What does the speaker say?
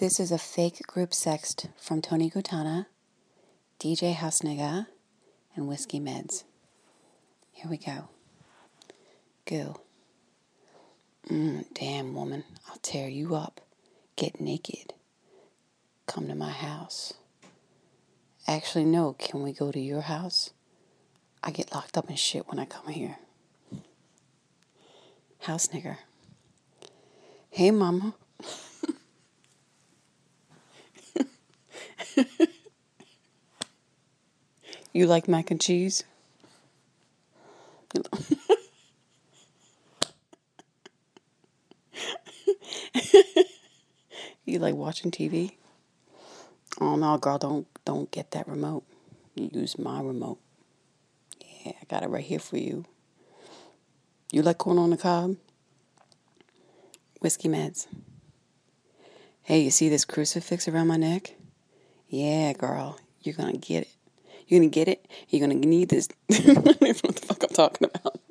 This is a fake group sext from Tony Gutana, DJ Hausnigga, and Whiskey Meds. Here we go. Go. Damn, woman, I'll tear you up. Get naked. Come to my house. Actually, no, can we go to your house? I get locked up and shit when I come here. Hausnigga. Hey, mama. You like mac and cheese? You like watching TV? Oh no, girl, don't get that remote. You use my remote. Yeah, I got it right here for you. You like corn on the cob? Whiskey Meds. Hey, you see this crucifix around my neck? Yeah, girl, you're gonna get it. You're gonna get it. You're gonna need this. I don't even know what the fuck I'm talking about.